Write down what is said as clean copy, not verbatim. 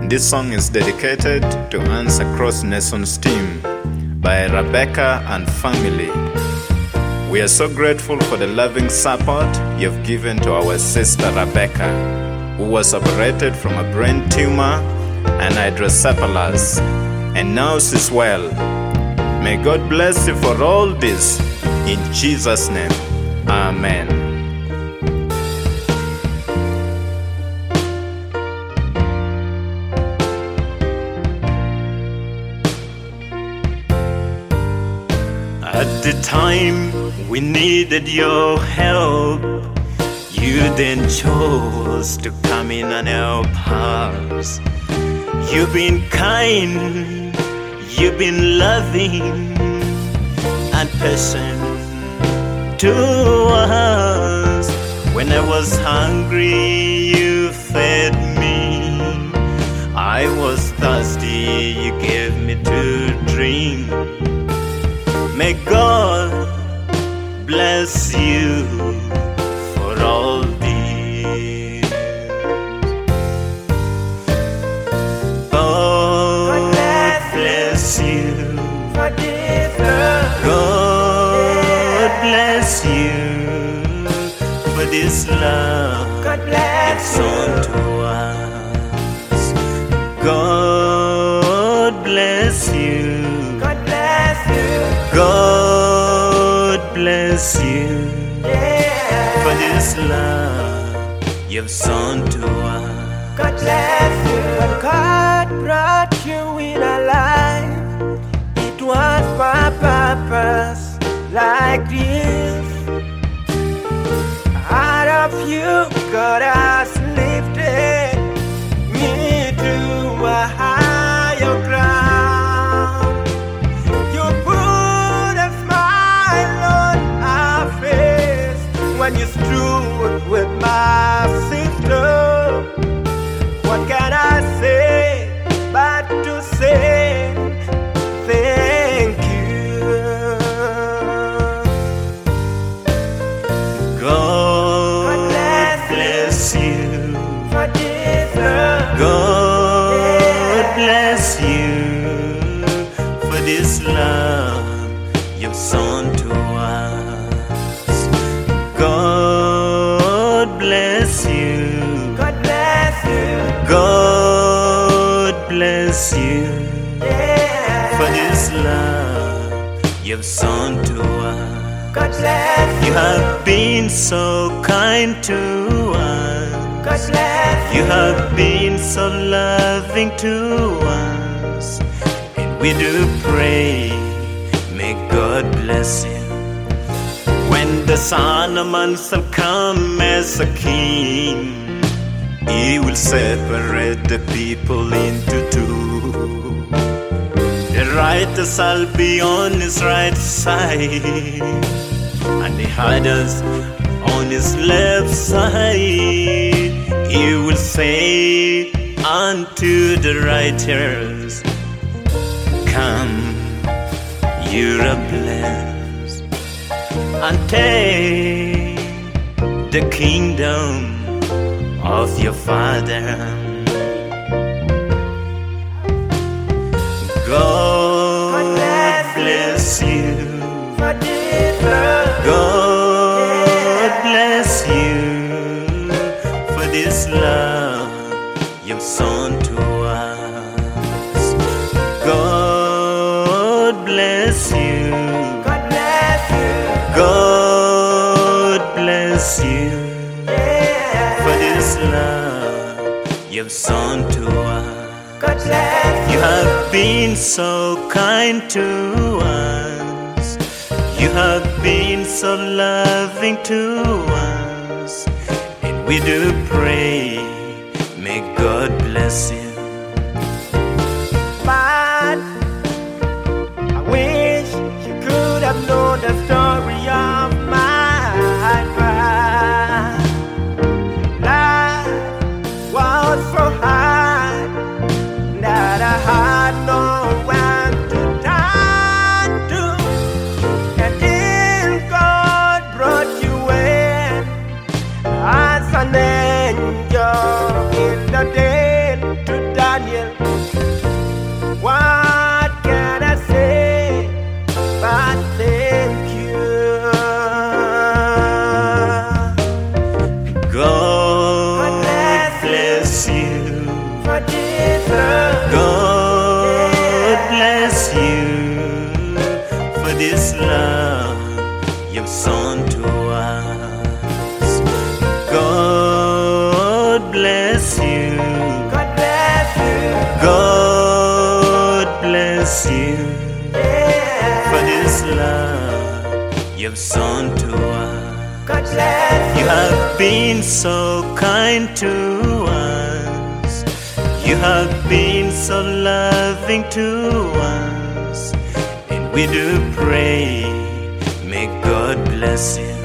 This song is dedicated to Answer Cross Nations team by Rebecca and family. We are so grateful for the loving support you've given to our sister Rebecca, who was operated from a brain tumor and hydrocephalus, and now she's well. May God bless you for all this, in Jesus' name. Amen. At the time we needed your help, you then chose to come in and help us. You've been kind, you've been loving and patient to us. When I was hungry, you fed me. I was thirsty, you gave me to drink. May God bless you for all this. God bless you for this love. God bless you for this love. God bless you to us. God bless you. God bless you. God bless you, yeah, for this love you've sown to us. God bless you. When God brought you in our life, it was for purpose like this. Out of you, God has lifted me to a higher ground. When you stood with my sister, what can I say but to say thank you? God bless you for this love. God bless you for this love you've sown to us. God bless you. God bless you. God bless you, yeah, for this love you've sown to us. God bless you. You have been so kind to us. God bless you. You have been so loving to us, and we do pray, may God bless you. When the Son of Man shall come as a king, he will separate the people into two. The righteous shall be on his right side, and the others on his left side. He will say unto the righteous, come, you are blessed, and take the kingdom of your Father. God bless you for this love. God bless you for this love you've sown to us. God bless you. God bless you, yeah, for this love you've sown to us. God bless you. You have been so kind to us. You have been so loving to us, and we do pray, may God bless you. But I wish you could have known the story of my past. Life was so hard that I had no one to turn to, and then God brought you in as an angel in the day to God bless you for this love you've sown to us. God bless you. God bless you. God bless you for this love you've sown to us. God bless You have been so kind to us. You have been so loving to us. And we do pray, may God bless you.